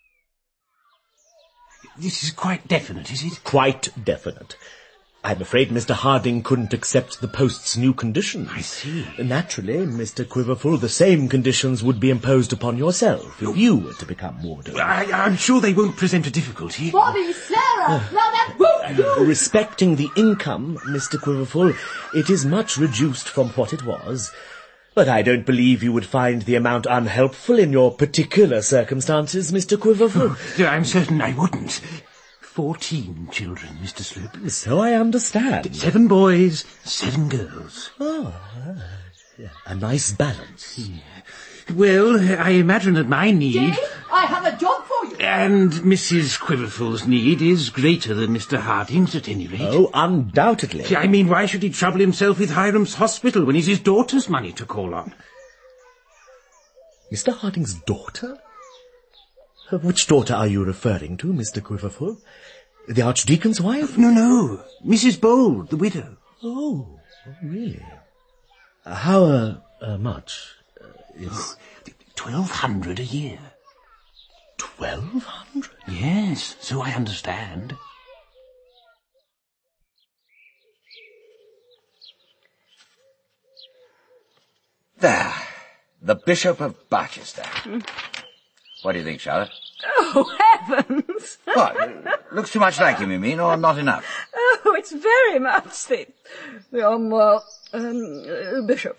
This is quite definite, is it? Quite definite. I'm afraid Mister Harding couldn't accept the post's new conditions. I see. Naturally, Mister Quiverful, the same conditions would be imposed upon yourself if you were to become warden. I, I'm sure they won't present a difficulty. Bobby, Sarah, now that won't do! Respecting the income, Mister Quiverful, it is much reduced from what it was. But I don't believe you would find the amount unhelpful in your particular circumstances, Mister Quiverful. Oh, I'm certain I wouldn't. Fourteen children, Mister Slope. So I understand. Seven boys, seven girls. Oh, uh, a nice balance. Yeah. Well, I imagine that my need... Jane, I have a job for you. And Missus Quiverful's need is greater than Mister Harding's, at any rate. Oh, undoubtedly. I mean, why should he trouble himself with Hiram's Hospital when he's his daughter's money to call on? Mister Harding's daughter? Which daughter are you referring to, Mister Quiverful? The Archdeacon's wife? No, no. Missus Bold, the widow. Oh, really? Uh, how uh, uh, much uh, is... Twelve hundred a year. Twelve hundred? Yes, so I understand. There. The Bishop of Barchester. Mm. What do you think, Charlotte? Oh, heavens! What? Looks too much like him, you mean, or not enough? Oh, it's very much the, the um, uh, um, uh, Bishop.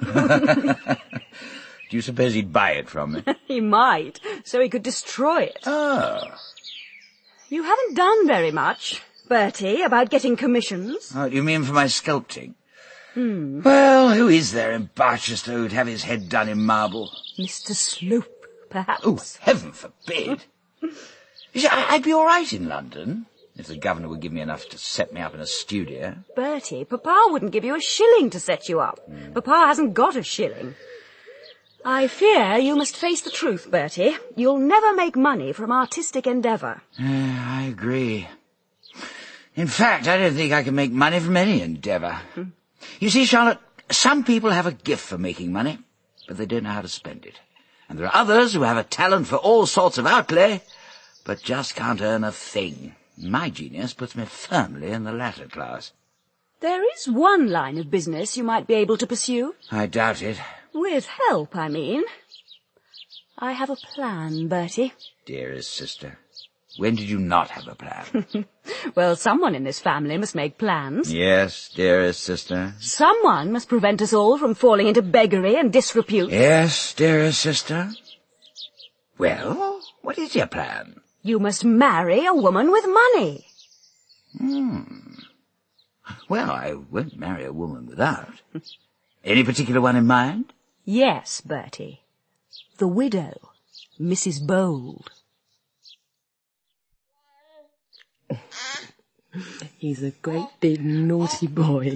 Do you suppose he'd buy it from me? He might, so he could destroy it. Oh. You haven't done very much, Bertie, about getting commissions. Oh, you mean for my sculpting? Hmm. Well, who is there in Barchester who'd have his head done in marble? Mister Slope, perhaps. Oh, heaven forbid. You see, I'd be all right in London, if the governor would give me enough to set me up in a studio. Bertie, Papa wouldn't give you a shilling to set you up. Mm. Papa hasn't got a shilling. I fear you must face the truth, Bertie. You'll never make money from artistic endeavour. Uh, I agree. In fact, I don't think I can make money from any endeavour. Hmm. You see, Charlotte, some people have a gift for making money, but they don't know how to spend it. And there are others who have a talent for all sorts of outlay, but just can't earn a thing. My genius puts me firmly in the latter class. There is one line of business you might be able to pursue. I doubt it. With help, I mean. I have a plan, Bertie. Dearest sister, when did you not have a plan? Well, someone in this family must make plans. Yes, dearest sister. Someone must prevent us all from falling into beggary and disrepute. Yes, dearest sister. Well, what is your plan? You must marry a woman with money. Hmm. Well, I won't marry a woman without. Any particular one in mind? Yes, Bertie. The widow, Missus Bold. He's a great big naughty boy.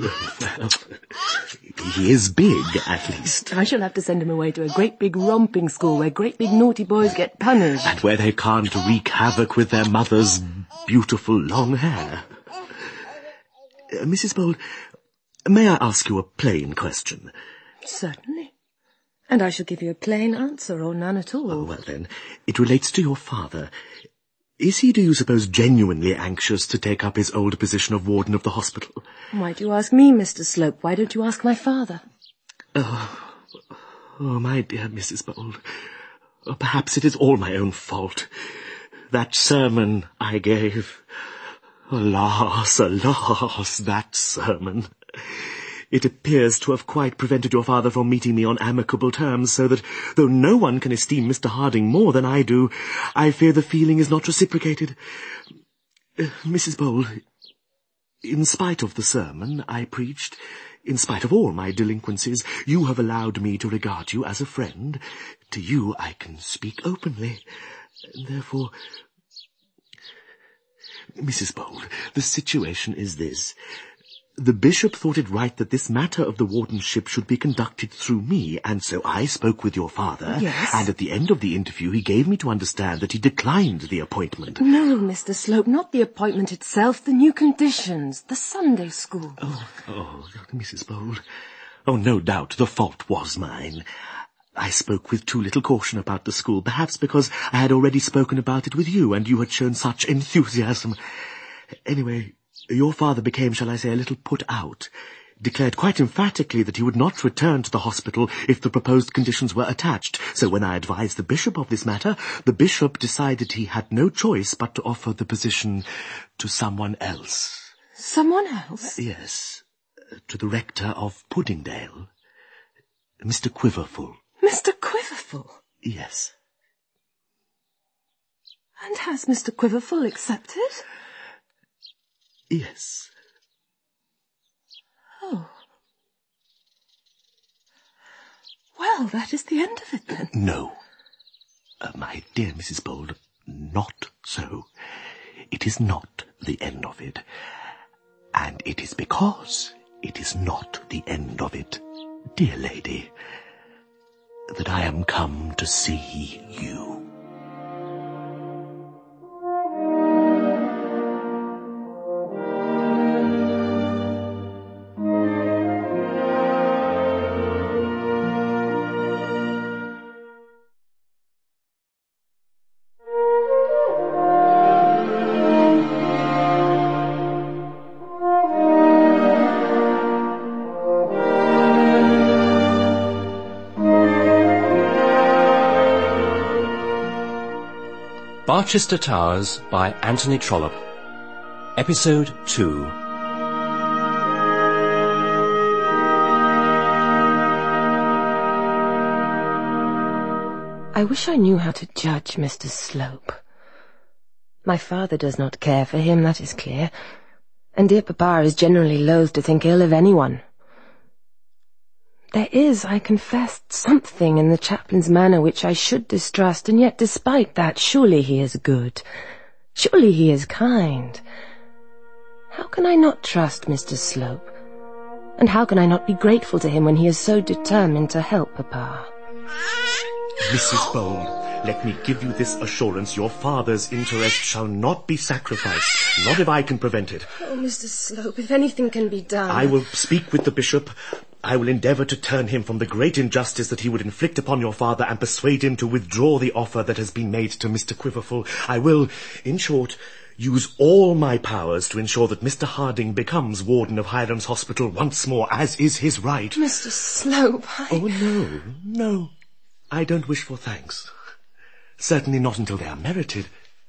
He is big, at least. I shall have to send him away to a great big romping school where great big naughty boys get punished. And where they can't wreak havoc with their mother's beautiful long hair. Uh, Missus Bold, may I ask you a plain question? Certainly. And I shall give you a plain answer or none at all. Oh, well then, it relates to your father. Is he, do you suppose, genuinely anxious to take up his old position of warden of the hospital? Why do you ask me, Mister Slope? Why don't you ask my father? Oh, oh my dear Missus Bold, oh, perhaps it is all my own fault. That sermon I gave. Alas, alas, that sermon. It appears to have quite prevented your father from meeting me on amicable terms, so that, though no one can esteem Mister Harding more than I do, I fear the feeling is not reciprocated. Uh, Missus Bold, in spite of the sermon I preached, in spite of all my delinquencies, you have allowed me to regard you as a friend. To you I can speak openly. And therefore... Missus Bold, the situation is this... The bishop thought it right that this matter of the wardenship should be conducted through me, and so I spoke with your father, yes. And at the end of the interview he gave me to understand that he declined the appointment. No, Mister Slope, not the appointment itself, the new conditions, the Sunday school. Oh, oh, Missus Bold. Oh, no doubt the fault was mine. I spoke with too little caution about the school, perhaps because I had already spoken about it with you, and you had shown such enthusiasm. Anyway... Your father became, shall I say, a little put out, declared quite emphatically that he would not return to the hospital if the proposed conditions were attached. So when I advised the bishop of this matter, the bishop decided he had no choice but to offer the position to someone else. Someone else? Yes, to the rector of Puddingdale, Mister Quiverful. Mister Quiverful? Yes. And has Mister Quiverful accepted? Yes. Oh. Well, that is the end of it, then. No. Uh, my dear Missus Bold, not so. It is not the end of it. And it is because it is not the end of it, dear lady, that I am come to see you. Barchester Towers by Anthony Trollope. Episode two. I wish I knew how to judge Mister Slope. My father does not care for him, that is clear, and dear Papa is generally loath to think ill of anyone. There is, I confess, something in the chaplain's manner which I should distrust, and yet despite that, surely he is good. Surely he is kind. How can I not trust Mister Slope? And how can I not be grateful to him when he is so determined to help Papa? Missus Bold, let me give you this assurance. Your father's interest shall not be sacrificed, not if I can prevent it. Oh, Mister Slope, if anything can be done... I will speak with the bishop. I will endeavour to turn him from the great injustice that he would inflict upon your father and persuade him to withdraw the offer that has been made to Mister Quiverful. I will, in short, use all my powers to ensure that Mister Harding becomes warden of Highlands Hospital once more, as is his right. Mister Slope, I... Oh, no, no. I don't wish for thanks. Certainly not until they are merited.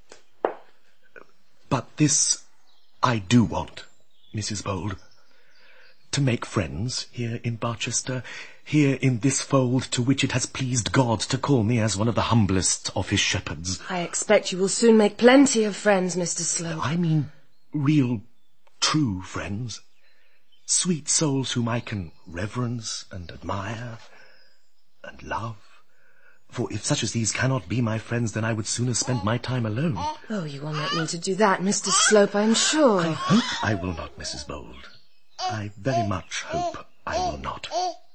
But this I do want, Missus Bold. To make friends here in Barchester, here in this fold to which it has pleased God to call me as one of the humblest of his shepherds. I expect you will soon make plenty of friends, Mister Slope. I mean real, true friends. Sweet souls whom I can reverence and admire and love, For if such as these cannot be my friends, then I would sooner spend my time alone. Oh, you will not need to do that, Mister Slope, I'm sure. I hope I will not, Missus Bold. I very much hope I will not.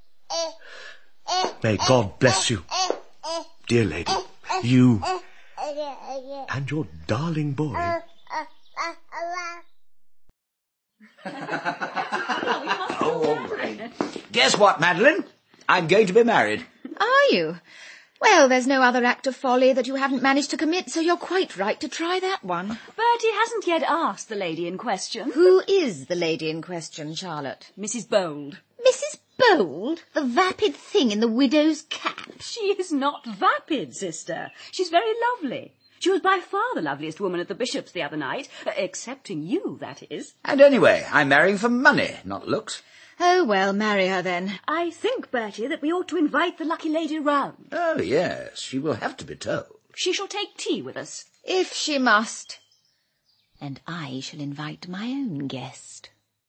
May God bless you, dear lady, you and your darling boy. Oh, all right. Guess what, Madeline? I'm going to be married. Are you? Well, there's no other act of folly that you haven't managed to commit, so you're quite right to try that one. Bertie hasn't yet asked the lady in question. Who is the lady in question, Charlotte? Missus Bold. Missus Bold? The vapid thing in the widow's cap? She is not vapid, sister. She's very lovely. She was by far the loveliest woman at the Bishop's the other night, uh, excepting you, that is. And anyway, I'm marrying for money, not looks. Oh, well, marry her then. I think, Bertie, that we ought to invite the lucky lady round. Oh, yes, she will have to be told. She shall take tea with us. If she must. And I shall invite my own guest.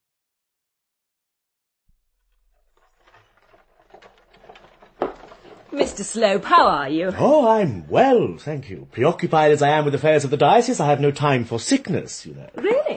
Mister Slope, how are you? Oh, I'm well, thank you. Preoccupied as I am with affairs of the diocese, I have no time for sickness, you know. Really?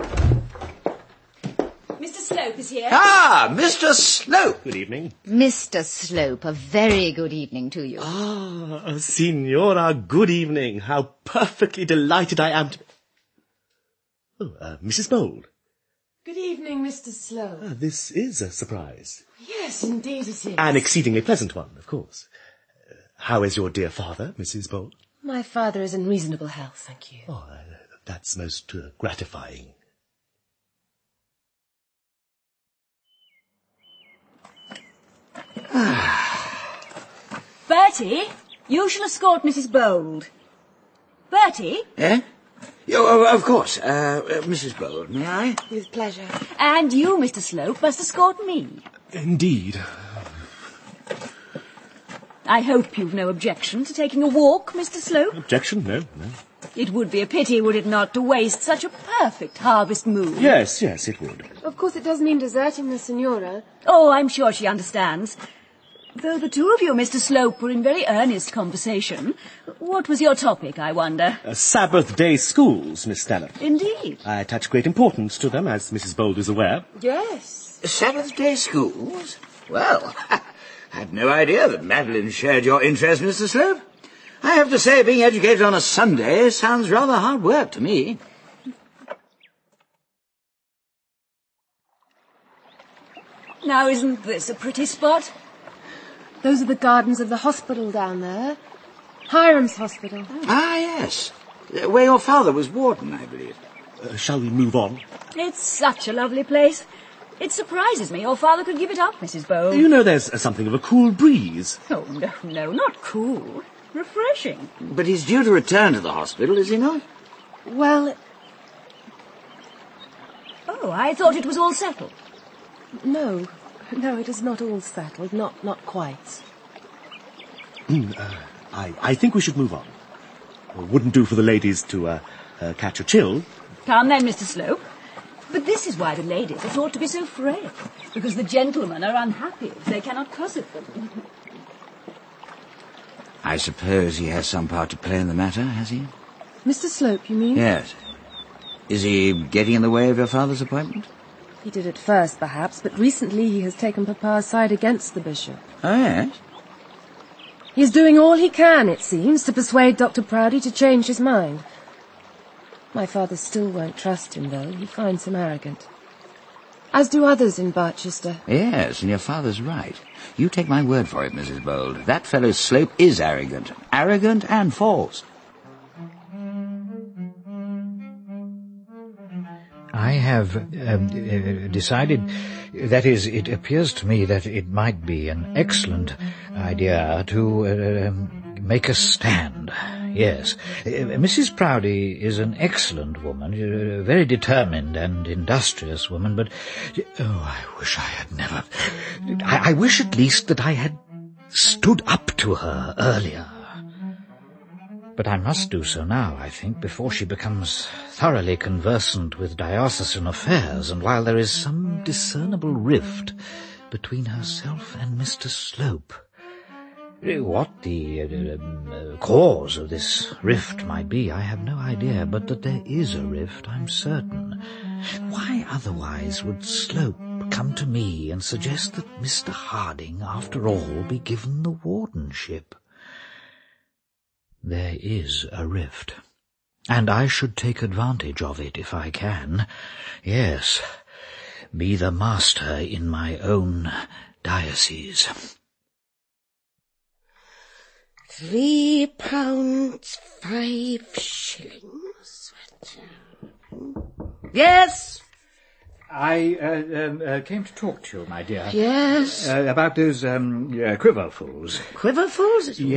Mister Slope is here. Ah, Mister Slope. Good evening. Mister Slope, a very good evening to you. Ah, Signora, good evening. How perfectly delighted I am to... Oh, uh, Missus Bold. Good evening, Mister Slope. Ah, this is a surprise. Yes, indeed it is. An exceedingly pleasant one, of course. Uh, how is your dear father, Missus Bold? My father is in reasonable health, thank you. Oh, uh, that's most uh, gratifying. Bertie, you shall escort Missus Bold. Bertie? Eh? Oh, of course. Uh, uh, Missus Bold, may I? With pleasure. And you, Mister Slope, must escort me. Indeed. I hope you've no objection to taking a walk, Mister Slope? Objection? No, no. It would be a pity, would it not, to waste such a perfect harvest moon? Yes, yes, it would. Of course it does mean deserting the Signora. Oh, I'm sure she understands. Though the two of you, Mister Slope, were in very earnest conversation. What was your topic, I wonder? Uh, Sabbath day schools, Miss Stella. Indeed. I attach great importance to them, as Missus Bold is aware. Yes. Sabbath day schools? Well, I had no idea that Madeline shared your interest, Mister Slope. I have to say, being educated on a Sunday sounds rather hard work to me. Now, isn't this a pretty spot? Those are the gardens of the hospital down there. Hiram's Hospital. Ah, yes. Uh, Where your father was warden, I believe. Uh, shall we move on? It's such a lovely place. It surprises me your father could give it up, Missus Bold. You know there's uh, something of a cool breeze. Oh, no, no, not cool. Refreshing. But he's due to return to the hospital, is he not? Well, Oh, I thought it was all settled. no. No, it is not all settled. Not not quite. Mm, uh, I, I think we should move on. It wouldn't do for the ladies to uh, uh, catch a chill. Come then, Mister Slope. But this is why the ladies are thought to be so frail, because the gentlemen are unhappy if they cannot cosset them. I suppose he has some part to play in the matter, has he? Mister Slope, you mean? Yes. Is he getting in the way of your father's appointment? He did at first, perhaps, but recently he has taken Papa's side against the Bishop. Oh, yes? He is doing all he can, it seems, to persuade Doctor Proudie to change his mind. My father still won't trust him, though. He finds him arrogant. As do others in Barchester. Yes, and your father's right. You take my word for it, Missus Bold. That fellow Slope is arrogant. Arrogant and false. I have um, uh, decided, that is, it appears to me that it might be an excellent idea to uh, um, make a stand. Yes. Uh, Missus Proudie is an excellent woman, a very determined and industrious woman, but, oh, I wish I had never... I, I wish at least that I had stood up to her earlier. But I must do so now, I think, before she becomes thoroughly conversant with diocesan affairs, and while there is some discernible rift between herself and Mister Slope. What the uh, um, uh, cause of this rift might be, I have no idea, but that there is a rift, I'm certain. Why otherwise would Slope come to me and suggest that Mister Harding, after all, be given the wardenship? There is a rift, and I should take advantage of it if I can. Yes, be the master in my own diocese. Three pounds five shillings. Yes? I uh, um, uh, came to talk to you, my dear. Yes? Uh, about those um, uh, quiverfuls. Quiverfuls?